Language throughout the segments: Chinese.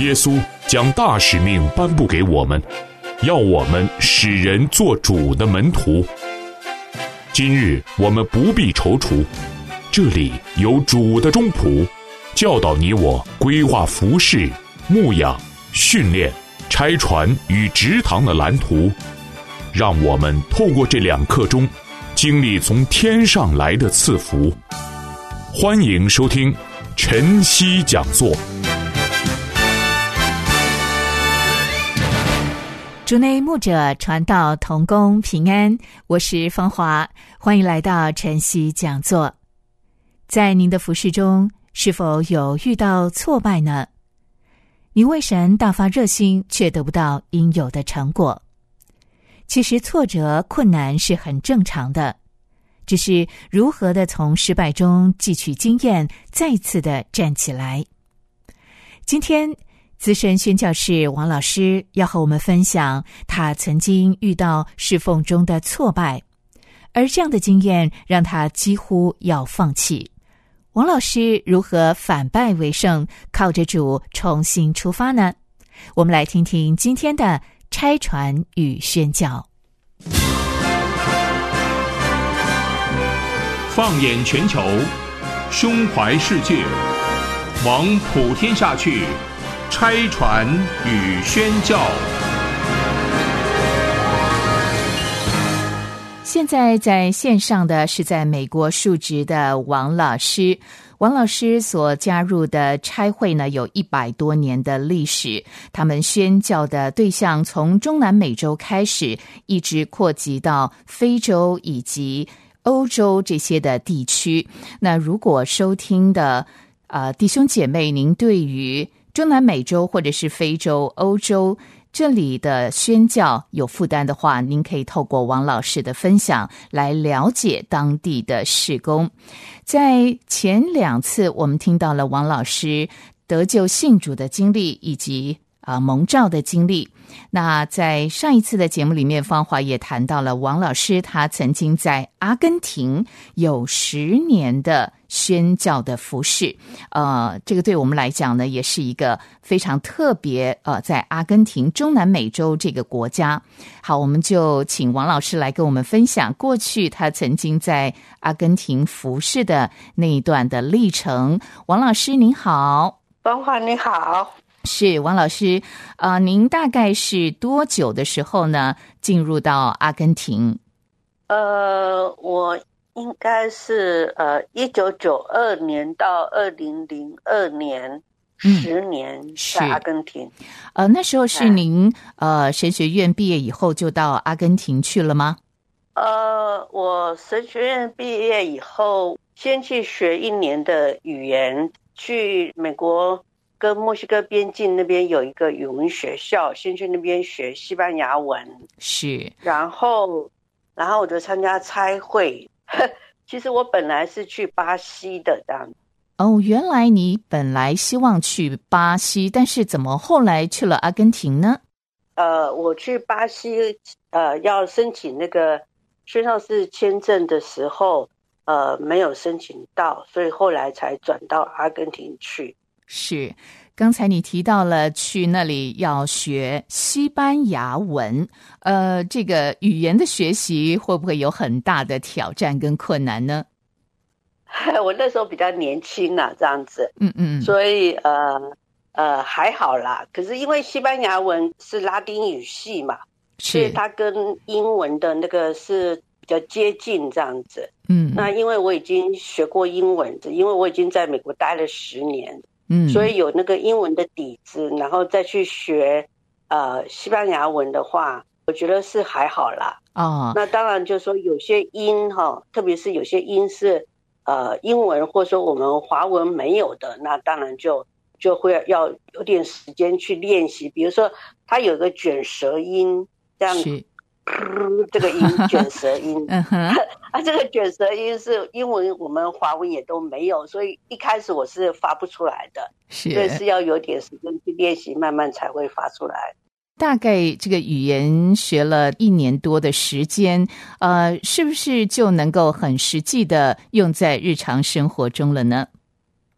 耶稣将大使命颁布给我们，要我们使人做主的门徒。今日我们不必踌躇，这里有主的忠仆，教导你我规划服事、牧养、训练、拆船与植堂的蓝图，让我们透过这2课中经历从天上来的赐福。欢迎收听晨曦讲座。 主内牧者传道同工平安，我是芳华，欢迎来到晨曦讲座。在您的服事中，是否有遇到挫败呢？你为神大发热心，却得不到应有的成果。其实挫折困难是很正常的，只是如何的从失败中汲取经验，再次的站起来。今天资深宣教士王老师要和我们分享他曾经遇到侍奉中的挫败，而这样的经验让他几乎要放弃。王老师如何反败为胜，靠着主重新出发呢？我们来听听今天的拆船与宣教。 放眼全球，胸怀世界，往普天下去，拆船与宣教。 现在在线上的是在美国述职的王老师。王老师所加入的差会呢，有100多年的历史，他们宣教的对象从中南美洲开始，一直扩及到非洲以及欧洲这些的地区。那如果收听的弟兄姐妹，您对于中南美洲或者是非洲、欧洲这里的宣教有负担的话，您可以透过王老师的分享来了解当地的事工。在前2次我们听到了王老师得救信主的经历以及蒙召的经历。那在上一次的节目里面，芳华也谈到了王老师他曾经在阿根廷有10年的宣教的服事，这个对我们来讲呢，也是一个非常特别，在阿根廷中南美洲这个国家。好，我们就请王老师来跟我们分享过去他曾经在阿根廷服事的那一段的历程。王老师您好。 芳华你好。 是王老师，您大概是多久的时候呢进入到阿根廷？ 我应该是1992年到2002年10年在阿根廷。 那时候是您神学院毕业以后就到阿根廷去了吗？ 我神学院毕业以后先去学1年的语言，去美国跟墨西哥边境那边有一个语文学校，先去那边学西班牙文。 是。 然后我就参加差会。其实我本来是去巴西的这样。 哦，原来你本来希望去巴西，但是怎么后来去了阿根廷呢？ 我去巴西要申请那个宣教士签证的时候没有申请到，所以后来才转到阿根廷去。 是，刚才你提到了去那里要学西班牙文，这个语言的学习会不会有很大的挑战跟困难呢？ 我那时候比较年轻啊，这样子，所以还好啦。可是因为西班牙文是拉丁语系嘛，所以它跟英文的那个是比较接近这样子。那因为我已经学过英文，因为我已经在美国待了10年。所以有那个英文的底子，然后再去学西班牙文的话，我觉得是还好啦。那当然就是说有些音特别是有些音是英文或者说我们华文没有的，那当然就会要有点时间去练习。比如说它有个卷舌音，这样这个音卷舌音这个卷舌音是英文我们华文也都没有，所以一开始我是发不出来的，所以是要有点时间去练习，慢慢才会发出来。 大概这个语言学了1年多的时间，是不是就能够很实际的用在日常生活中了呢？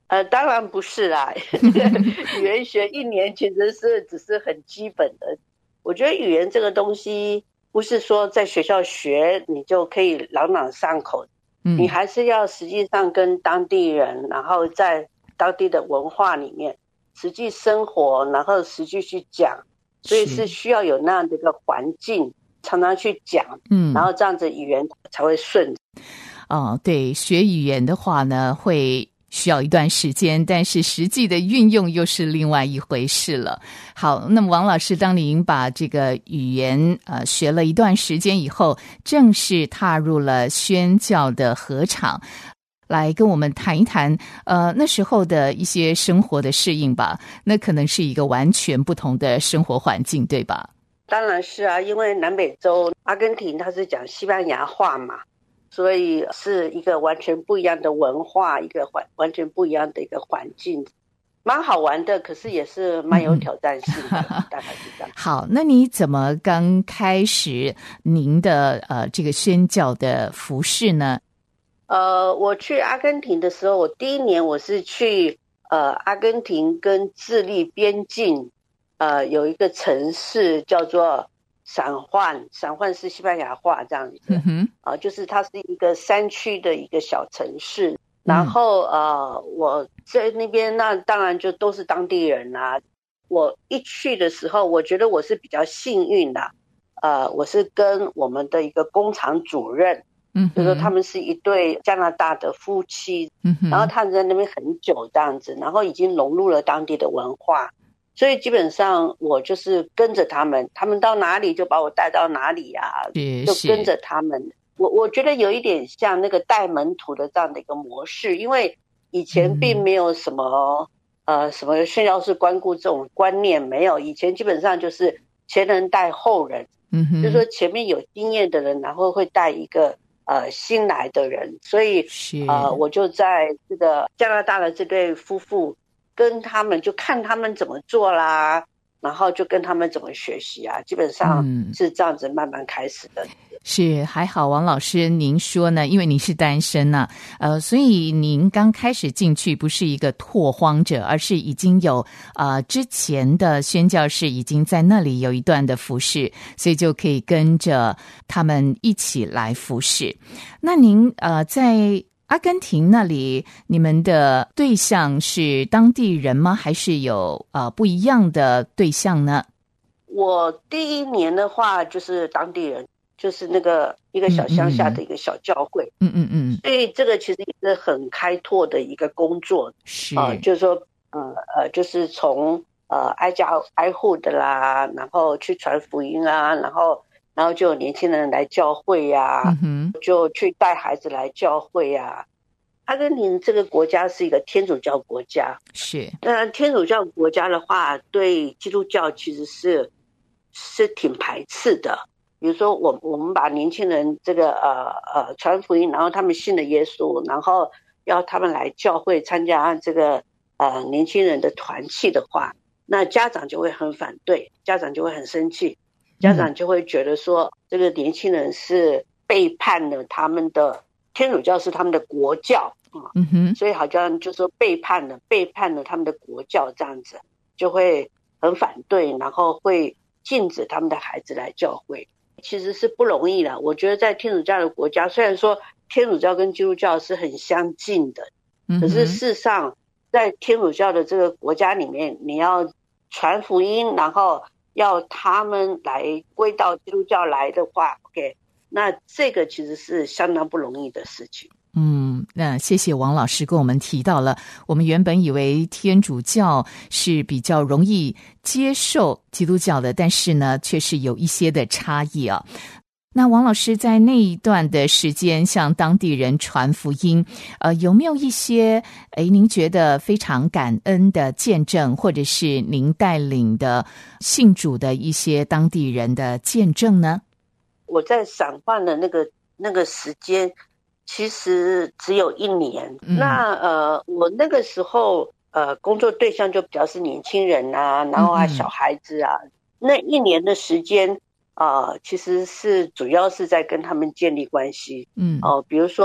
当然不是啦，语言学1年其实只是很基本的。我觉得语言这个东西不是说在学校学你就可以朗朗上口，你还是要实际上跟当地人，然后在当地的文化里面实际生活，然后实际去讲，所以是需要有那样的一个环境，常常去讲，然后这样子语言才会顺。 对，学语言的话呢，会需要一段时间，但是实际的运用又是另外一回事了。好，那么王老师，当您把这个语言学了一段时间以后，正式踏入了宣教的禾场，来跟我们谈一谈那时候的一些生活的适应吧。那可能是一个完全不同的生活环境，对吧？ 当然是啊，因为南美洲阿根廷它是讲西班牙话嘛，所以是一个完全不一样的文化，一个完全不一样的一个环境，蛮好玩的，可是也是蛮有挑战性的，大概是这样。 好，那你怎么刚开始您的这个宣教的服事呢？ 我去阿根廷的时候，我第一年我是去阿根廷跟智利边境，有一个城市叫做散焕是西班牙话这样子，就是它是一个山区的一个小城市，然后我在那边那当然就都是当地人啊。我一去的时候，我觉得我是比较幸运的，我是跟我们的一个工厂主任，就是说他们是一对加拿大的夫妻，然后他们在那边很久这样子，然后已经融入了当地的文化，所以基本上我就是跟着他们到哪里就把我带到哪里啊，就跟着他们。我觉得有一点像那个带门徒的这样的一个模式，因为以前并没有什么什么宣教士关顾这种观念，没有，以前基本上就是前人带后人，就是说前面有经验的人，然后会带一个新来的人，所以我就在这个加拿大的这对夫妇跟他们就看他们怎么做啦，然后就跟他们怎么学习啊，基本上是这样子慢慢开始的。 是，还好王老师您说呢，因为您是单身啊，所以您刚开始进去不是一个拓荒者，而是已经有之前的宣教士已经在那里有一段的服事，所以就可以跟着他们一起来服事。那您在阿根廷那里，你们的对象是当地人吗？还是有不一样的对象呢？ 我第一年的话就是当地人，就是那个一个小乡下的一个小教会，所以这个其实也是很开拓的一个工作，是就是说就是从挨家挨户的啦，然后去传福音啊，然后就有年轻人来教会啊，就去带孩子来教会啊。阿根廷这个国家是一个天主教国家， 是， 那天主教国家的话，对基督教其实是挺排斥的。比如说我们把年轻人这个传福音，然后他们信了耶稣，然后要他们来教会参加这个年轻人的团契的话，那家长就会很反对，家长就会很生气，家长就会觉得说这个年轻人是背叛了他们的天主教是他们的国教，所以好像就说背叛了他们的国教，这样子就会很反对，然后会禁止他们的孩子来教会。其实是不容易啦，我觉得在天主教的国家，虽然说天主教跟基督教是很相近的，可是事实上在天主教的这个国家里面，你要传福音，然后要他们来归到基督教来的话 OK， 那这个其实是相当不容易的事情。 那谢谢王老师跟我们提到了，我们原本以为天主教是比较容易接受基督教的，但是呢却是有一些的差异啊。那王老师在那一段的时间向当地人传福音，有没有一些您觉得非常感恩的见证，或者是您带领的信主的一些当地人的见证呢？ 我在散换的那个时间其实只有1年，那我那个时候工作对象就比较是年轻人啊，然后小孩子啊，那1年的时间其实是主要是在跟他们建立关系，比如说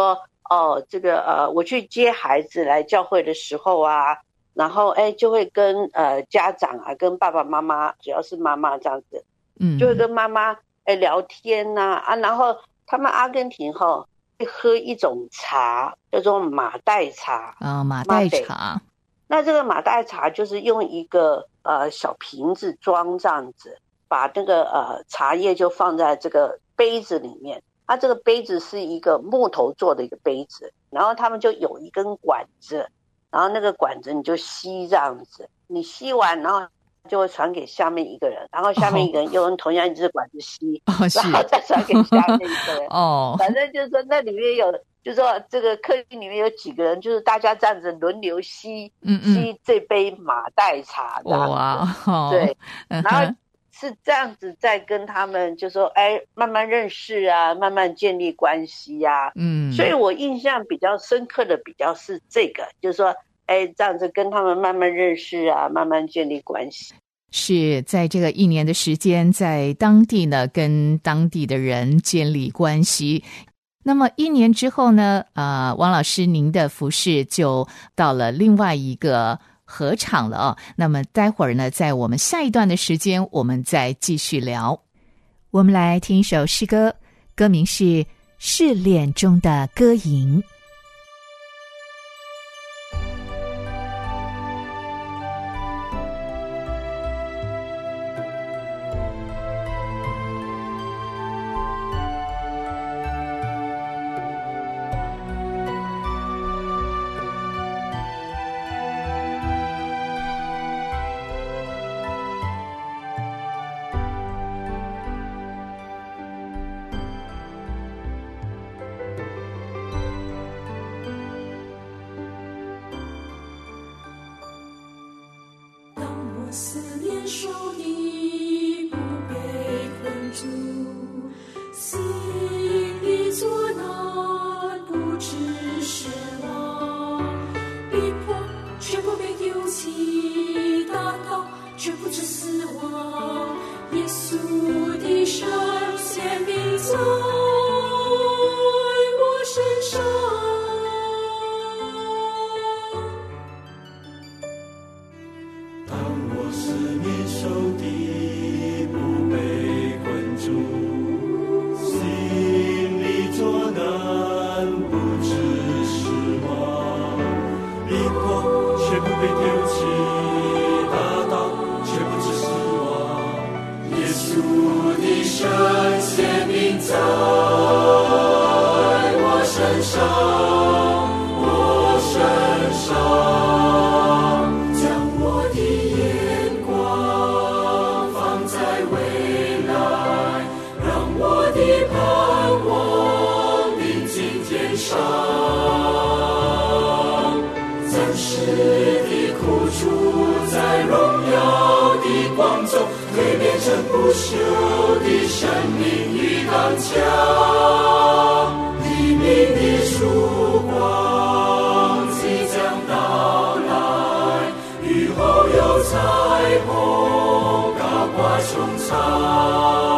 这个我去接孩子来教会的时候啊，然后就会跟家长啊，跟爸爸妈妈，主要是妈妈这样子，就会跟妈妈聊天啊，然后他们阿根廷会喝一种茶叫做马黛茶马黛茶。 那这个马黛茶就是用一个小瓶子装这样子，把那个茶叶就放在这个杯子里面。它这个杯子是一个木头做的一个杯子，然后他们就有一根管子，然后那个管子你就吸这样子，你吸完然后就会传给下面一个人，然后下面一个人又用同样一支管子吸，然后再传给下面一个人。反正就是说那里面有，就是说这个客厅里面有几个人，就是大家这样子轮流吸这杯马黛茶这样子。对，然后是这样子在跟他们就说慢慢认识啊，慢慢建立关系啊。所以我印象比较深刻的比较是这个，就是说这样子跟他们慢慢认识啊，慢慢建立关系。 是在这个1年的时间，在当地呢跟当地的人建立关系。那么1年之后呢，王老师您的服事就到了另外一个合场了那么待会儿呢，在我们下一段的时间，我们再继续聊。我们来听一首诗歌，歌名是《试炼中的歌吟》。 思念手里不被困住，心里作难不知失望，逼迫却不被丢弃，打倒却不知死亡。耶稣的圣显明在我身上， 思念手的不被困住，心里作难不知失望，逼迫却不被丢弃，打倒却不知死亡。耶稣的圣显明在我身上，我身上，将我的盼望临近天上，暂时的苦楚在荣耀的光中蜕变成不朽的生命与刚强。黎明的曙光即将到来，雨后有彩虹高挂穹苍。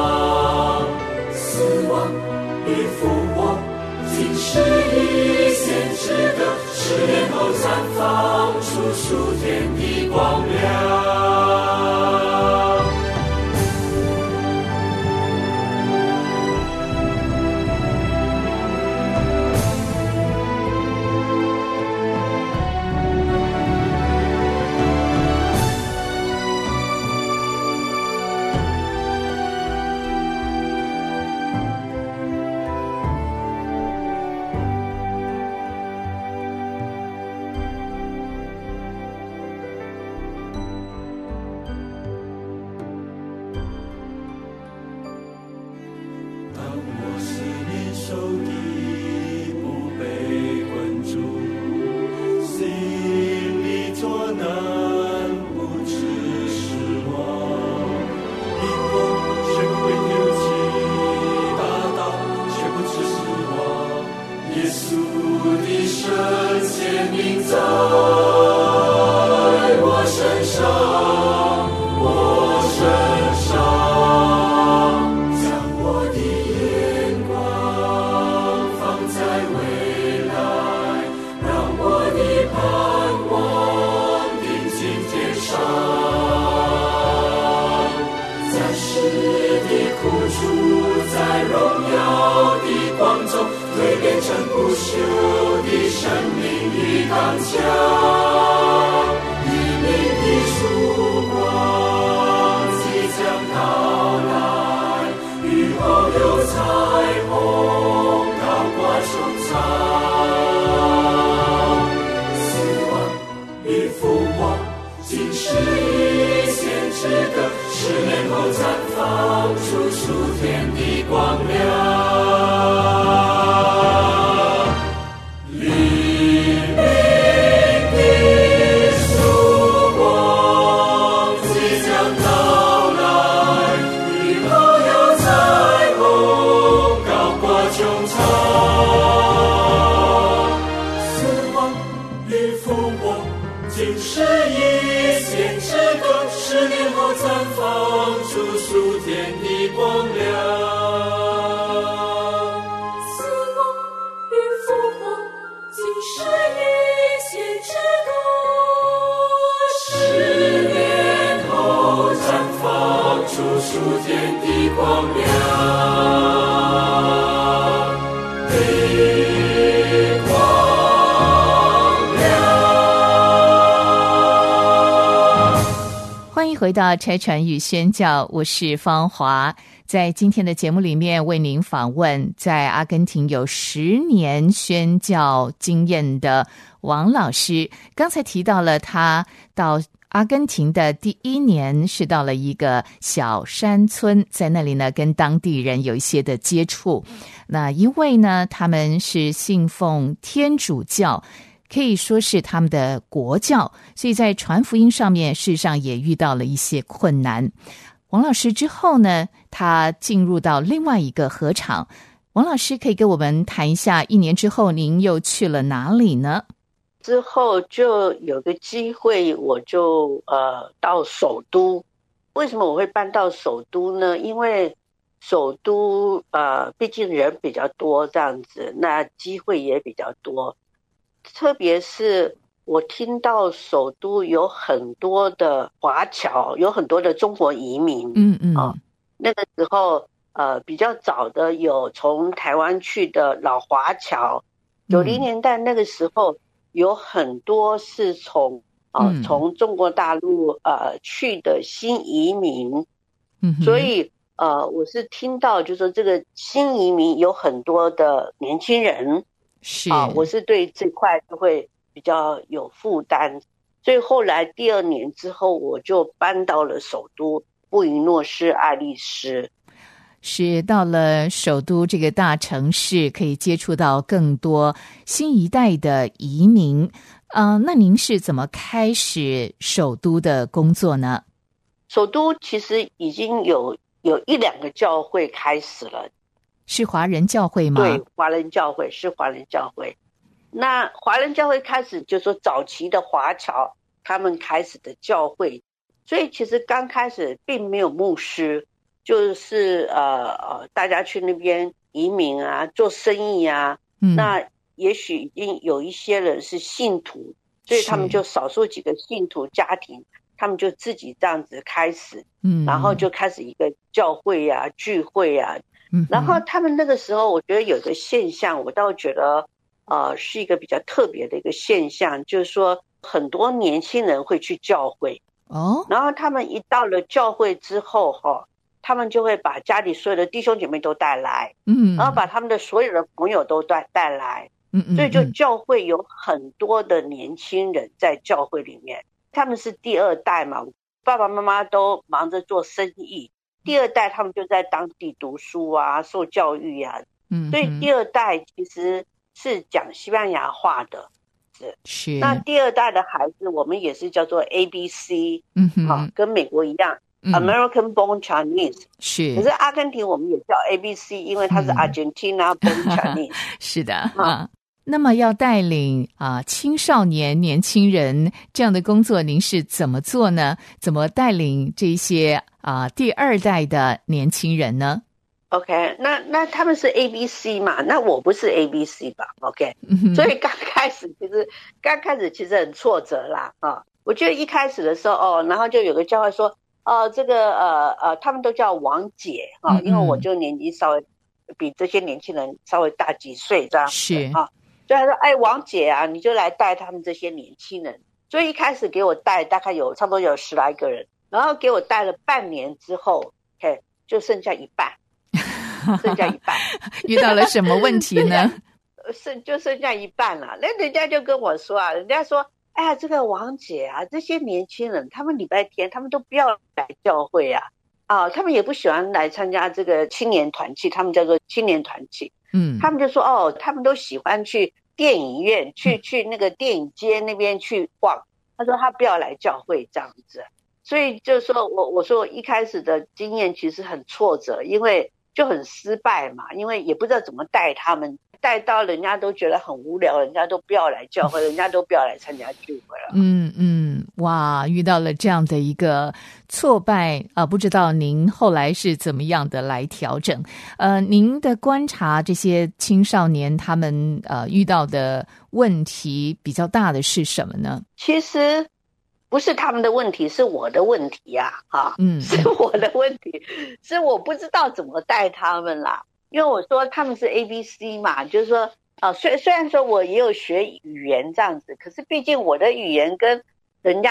是一线之隔，10年后绽放出属天的光亮。将我的眼光放在未迎回到拆传与宣教，我是芳华。在今天的节目里面为您访问在阿根廷有10年宣教经验的王老师。刚才提到了他到阿根廷的第1年是到了一个小山村，在那里呢跟当地人有一些的接触。那因为呢他们是信奉天主教，可以说是他们的国教，所以在传福音上面事实上也遇到了一些困难。王老师之后呢，他进入到另外一个禾场。王老师可以跟我们谈一下1年之后您又去了哪里呢？ 之后就有个机会，我就到首都。为什么我会搬到首都呢？因为首都毕竟人比较多这样子，那机会也比较多。特别是我听到首都有很多的华侨，有很多的中国移民。那个时候比较早的有从台湾去的老华侨，90年代那个时候有很多是从中国大陆去的新移民。所以我是听到就是说这个新移民有很多的年轻人，是我是对这块就会比较有负担，所以后来第2年之后我就搬到了首都布宜诺斯艾利斯。 是到了首都这个大城市，可以接触到更多新一代的移民。那您是怎么开始首都的工作呢？ 首都其实已经有1-2个教会开始了。 是华人教会吗？ 对，华人教会是华人教会。那华人教会开始就是说早期的华侨他们开始的教会，所以其实刚开始并没有牧师，就是大家去那边移民啊，做生意啊。那也许已经有一些人是信徒，所以他们就少数几个信徒家庭，他们就自己这样子开始，然后就开始一个教会啊，聚会啊。然后他们那个时候我觉得有一个现象，我倒觉得是一个比较特别的一个现象，就是说很多年轻人会去教会然后他们一到了教会之后他们就会把家里所有的弟兄姐妹都带来，然后把他们的所有的朋友都带来，所以就教会有很多的年轻人在教会里面。他们是第2代嘛，爸爸妈妈都忙着做生意，第2代他们就在当地读书啊，受教育啊，所以第2代其实是讲西班牙话的。是那第2代的孩子我们也是叫做 ABC，跟美国一样American born Chinese。 是，可是阿根廷我们也叫 ABC， 因为它是 Argentina born Chinese。 是的那么要带领青少年年轻人这样的工作，您是怎么做呢？怎么带领这些第2代的年轻人呢？ OK， 那他们是 ABC 嘛，那我不是 ABC 吧 OK，所以刚开始其实很挫折啦我觉得一开始的时候然后就有个教会说这个他们都叫王姐因为我就年纪稍微比这些年轻人稍微大几岁这样是所以他说王姐啊，你就来带他们这些年轻人。所以一开始给我带大概差不多有10来个人，然后给我带了半年之后就剩下一半遇到了什么问题呢？ 就剩下一半了。那人家就跟我说人家说这个王姐啊，这些年轻人他们礼拜天他们都不要来教会他们也不喜欢来参加这个青年团契，他们叫做青年团契。他们就说他们都喜欢去电影院去那个电影街那边去逛，他说他不要来教会这样子。所以就说我说一开始的经验其实很挫折，因为就很失败嘛，因为也不知道怎么带他们，带到人家都觉得很无聊，人家都不要来教会，人家都不要来参加聚会了。 哇，遇到了这样的一个挫败不知道您后来是怎么样的来调整？您的观察，这些青少年他们遇到的问题比较大的是什么呢？ 其实不是他们的问题，是我的问题是我的问题，是我不知道怎么带他们啦。因为我说他们是 ABC 嘛，就是说虽然说我也有学语言这样子，可是毕竟我的语言跟人家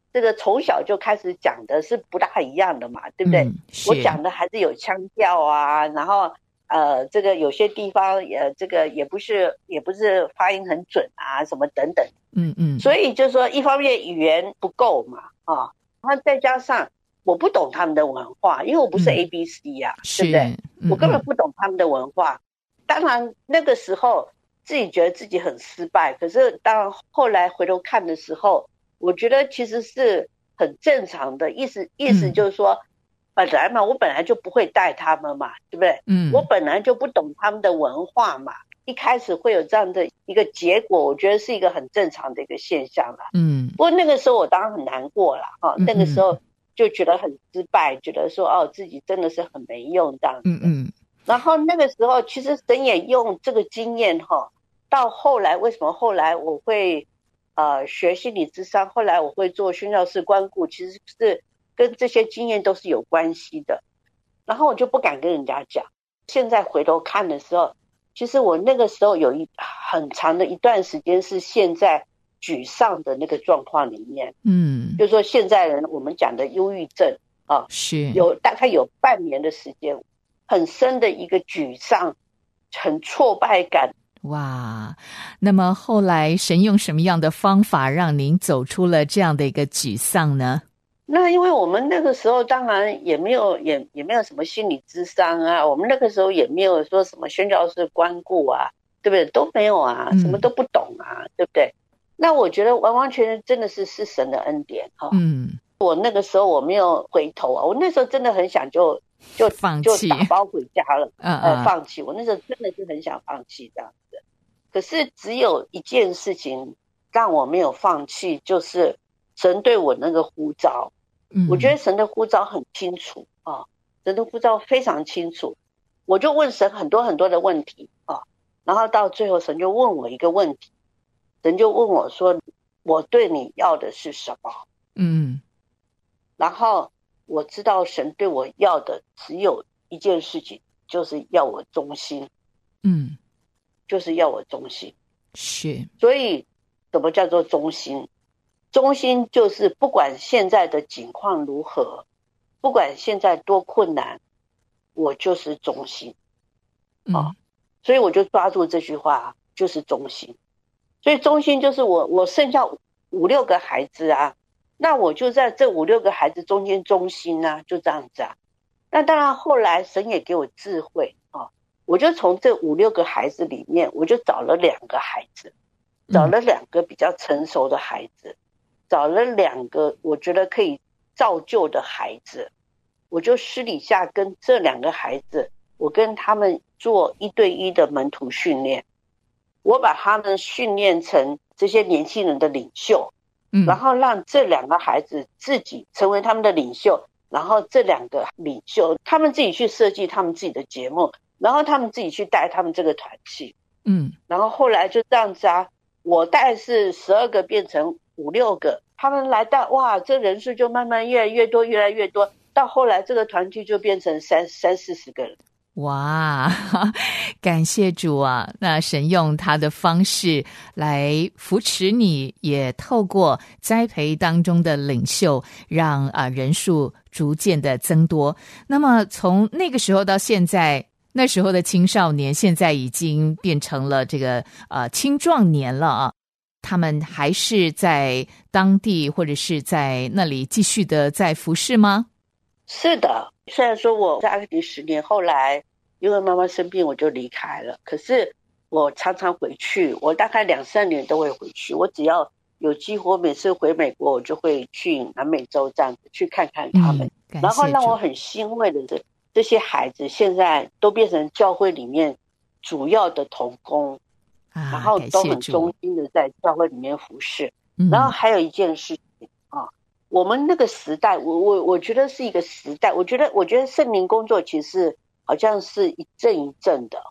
这个从小就开始讲的是不大一样的嘛，对不对？我讲的还是有腔调啊，然后这个有些地方这个也不是发音很准啊，什么等等。所以就是说，一方面语言不够嘛，啊，然后再加上我不懂他们的文化，因为我不是 ABC 啊，对不对？我根本不懂他们的文化。当然那个时候自己觉得自己很失败，可是当然后来回头看的时候，我觉得其实是很正常的，意思就是说，本来嘛，我本来就不会带他们嘛，对不对？我本来就不懂他们的文化嘛，一开始会有这样的一个结果，我觉得是一个很正常的一个现象啦。不过那个时候我当然很难过啦，那个时候就觉得很失败，觉得说自己真的是很没用这样子。然后那个时候其实神也用这个经验到后来，为什么后来我会学心理咨商，后来我会做宣教士关顾，其实是跟这些经验都是有关系的。然后我就不敢跟人家讲，现在回头看的时候，其实我那个时候有很长的一段时间是陷在沮丧的那个状况里面。就是说现在人我们讲的忧郁症是大概有半年的时间，很深的一个沮丧，很挫败感。 哇，那么后来神用什么样的方法让您走出了这样的一个沮丧呢？ 那因为我们那个时候当然也没有什么心理咨商啊，我们那个时候也没有说什么宣教士关顾啊，对不对？都没有啊，什么都不懂啊，对不对？那我觉得完完全全真的是神的恩典我那个时候我没有回头啊，我那时候真的很想就放弃， 就打包回家了，放弃。我那时候真的是很想放弃这样子，可是只有一件事情让我没有放弃，就是神对我那个呼召。我觉得神的呼召很清楚神的呼召非常清楚。我就问神很多很多的问题然后到最后神就问我一个问题，神就问我说：“我对你要的是什么？”然后我知道神对我要的只有一件事情，就是要我忠心。就是要我忠心。 是。 所以什么叫做忠心？忠心就是不管现在的境况如何，不管现在多困难，我就是忠心。所以我就抓住这句话，就是忠心。所以忠心就是我剩下5-6个孩子啊，那我就在这5-6个孩子中间忠心啊，就这样子啊。那当然后来神也给我智慧我就从这5-6个孩子里面，我就找了2个孩子，找了2个比较成熟的孩子，找了2个我觉得可以造就的孩子，我就私底下跟这2个孩子，我跟他们做1对1的门徒训练，我把他们训练成这些年轻人的领袖，然后让这2个孩子自己成为他们的领袖，然后这2个领袖他们自己去设计他们自己的节目，然后他们自己去带他们这个团契。然后后来就这样子啊，我带是12个变成5-6个，他们来带，哇，这人数就慢慢越来越多，越来越多，到后来这个团契就变成30-40个人。 哇，感谢主啊！那神用他的方式来扶持你，也透过栽培当中的领袖，让人数逐渐的增多。那么从那个时候到现在，那时候的青少年现在已经变成了这个青壮年了啊，他们还是在当地或者是在那里继续的在服事吗？ 是的，虽然说我在阿根廷10年，后来因为妈妈生病我就离开了，可是我常常回去，我大概2-3年都会回去，我只要有机会，每次回美国我就会去南美洲这样子去看看他们。然后让我很欣慰的是，这些孩子现在都变成教会里面主要的同工然后都很忠心的在教会里面服事。然后还有一件事情我们那个时代，我觉得是一个时代，我觉得圣灵工作其实好像是一阵一阵的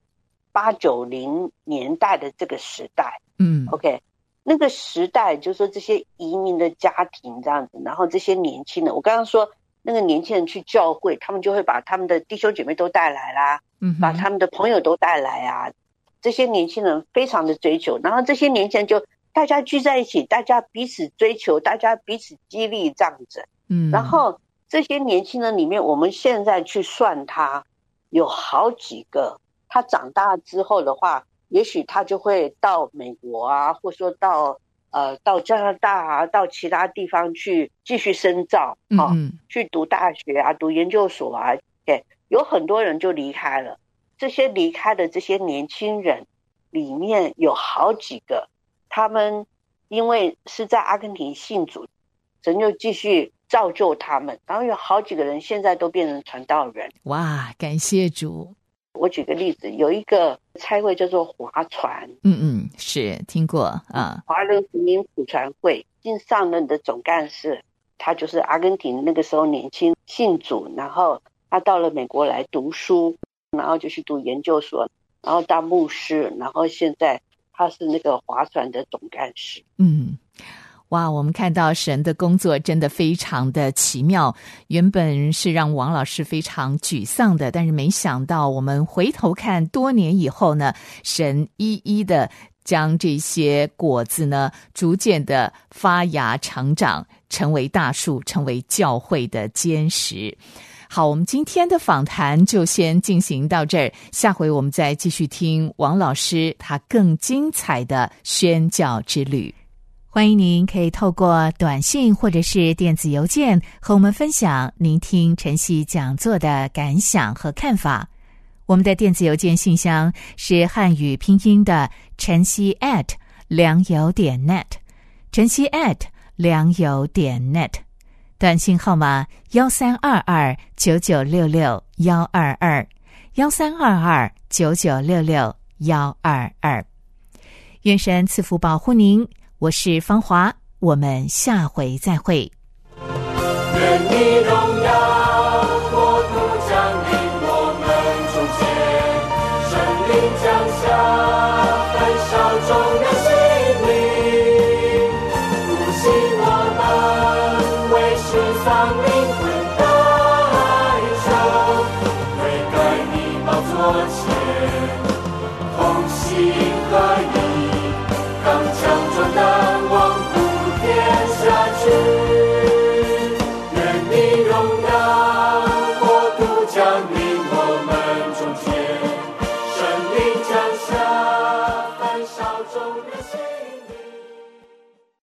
8-90年代的这个时代。OK， 那个时代就是说这些移民的家庭这样子，然后这些年轻人，我刚刚说那个年轻人去教会，他们就会把他们的弟兄姐妹都带来啦，把他们的朋友都带来啊。这些年轻人非常的追求，然后这些年轻人就大家聚在一起，大家彼此追求，大家彼此激励这样子。然后这些年轻人里面，我们现在去算他有好几个，他长大之后的话，也许他就会到美国啊，或者说到加拿大啊，到其他地方去继续深造，去读大学啊，读研究所啊。有很多人就离开了。这些离开的这些年轻人里面有好几个，他们因为是在阿根廷信主，神就继续造就他们，然后有好几个人现在都变成传道人。 哇，感谢主。 我举个例子，有一个差会叫做划船， 是听过啊。 华人福音普传会新上任的总干事，他就是阿根廷那个时候年轻信主，然后他到了美国来读书，然后就去读研究所，然后当牧师，然后现在他是那个划船的总干事。 哇，我们看到神的工作真的非常的奇妙，原本是让王老师非常沮丧的，但是没想到我们回头看多年以后呢，神一一的将这些果子呢逐渐的发芽成长，成为大树，成为教会的坚实。好，我们今天的访谈就先进行到这儿，下回我们再继续听王老师他更精彩的宣教之旅。欢迎您可以透过短信或者是电子邮件和我们分享您听晨曦讲座的感想和看法。我们的电子邮件信箱是汉语拼音的晨曦@良友.net， 晨曦@良友.net， 短信号码132299661221， 132299661222。愿神赐福保护您，我是芳华，我们下回再会。 愿你荣耀国度降临我们中间，神灵降下焚烧众人心灵，复兴我们为失丧灵魂代求，悔改你宝座前同心合意，刚强壮胆往普天下去。愿你荣耀国度降临我们中间，神灵降下焚烧众人心。